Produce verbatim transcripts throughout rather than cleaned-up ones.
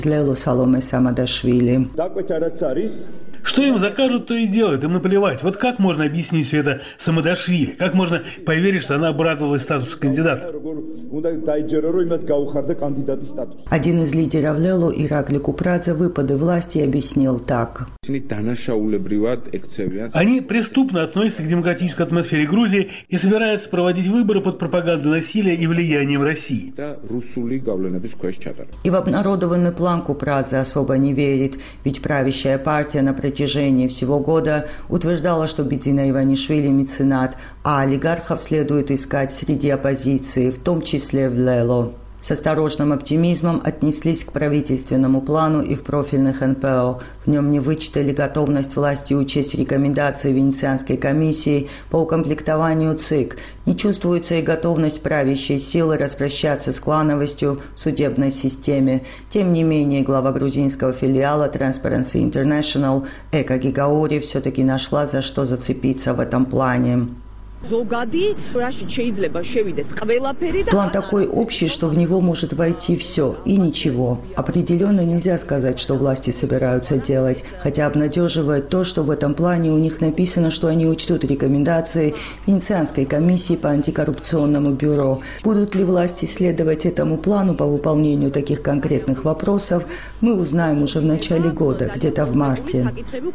Что им закажут, то и делают, им наплевать. Вот как можно объяснить все это Самадашвили? Как можно поверить, что она обрадовалась статусу кандидата? Один из лидеров Лело, Иракли Купрадзе, выпады власти объяснил так. Они преступно относятся к демократической атмосфере Грузии и собираются проводить выборы под пропаганду насилия и влиянием России. И в обнародованный план Купрадзе особо не верит, ведь правящая партия на протяжении всего года утверждала, что Бидзина Иванишвили меценат, а олигархов следует искать среди оппозиции, в том числе в Лело. С осторожным оптимизмом отнеслись к правительственному плану и в профильных эн пэ о. В нем не вычитали готовность власти учесть рекомендации Венецианской комиссии по укомплектованию ЦИК. Не чувствуется и готовность правящей силы распрощаться с клановостью в судебной системе. Тем не менее, глава грузинского филиала Transparency International Эка Гигаури все-таки нашла, за что зацепиться в этом плане. План такой общий, что в него может войти все и ничего. Определенно нельзя сказать, что власти собираются делать, хотя обнадеживает то, что в этом плане у них написано, что они учтут рекомендации Венецианской комиссии по антикоррупционному бюро. Будут ли власти следовать этому плану по выполнению таких конкретных вопросов, мы узнаем уже в начале года, где-то в марте.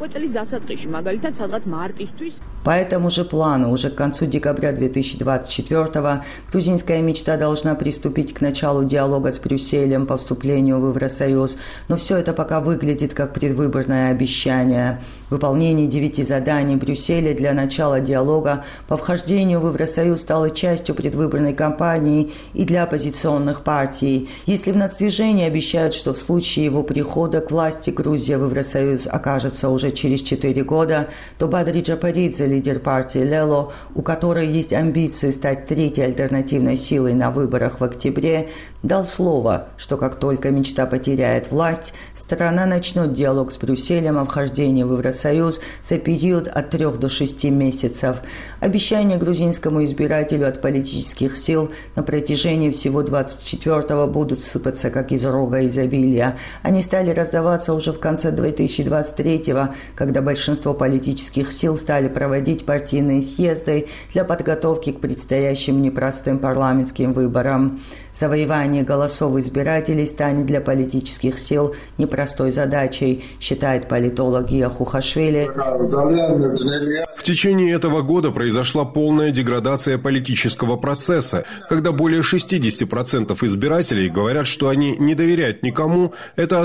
По этому же плану уже к концу декабря две тысячи двадцать четвёртого грузинская мечта должна приступить к началу диалога с Брюсселем по вступлению в Евросоюз, но все это пока выглядит как предвыборное обещание. Выполнение девяти заданий Брюсселя для начала диалога по вхождению в Евросоюз стало частью предвыборной кампании и для оппозиционных партий. Если в нацдвижении обещают, что в случае его прихода к власти Грузия в Евросоюз окажется уже через четыре года, то Бадри Джапаридзе, лидер партии Лело, у которой есть амбиции стать третьей альтернативной силой на выборах в октябре, дал слово, что как только мечта потеряет власть, страна начнет диалог с Брюсселем о вхождении в Евросоюз Союз за период от трех до шести месяцев. Обещания грузинскому избирателю от политических сил на протяжении всего двадцать четвёртого будут сыпаться как из рога изобилия. Они стали раздаваться уже в конце две тысячи двадцать третьего, когда большинство политических сил стали проводить партийные съезды для подготовки к предстоящим непростым парламентским выборам. Завоевание голосов избирателей станет для политических сил непростой задачей, считает политолог Гия Хухашвили. В течение этого года произошла полная деградация политического процесса, когда более шестьдесят процентов избирателей говорят, что они не доверяют никому. Это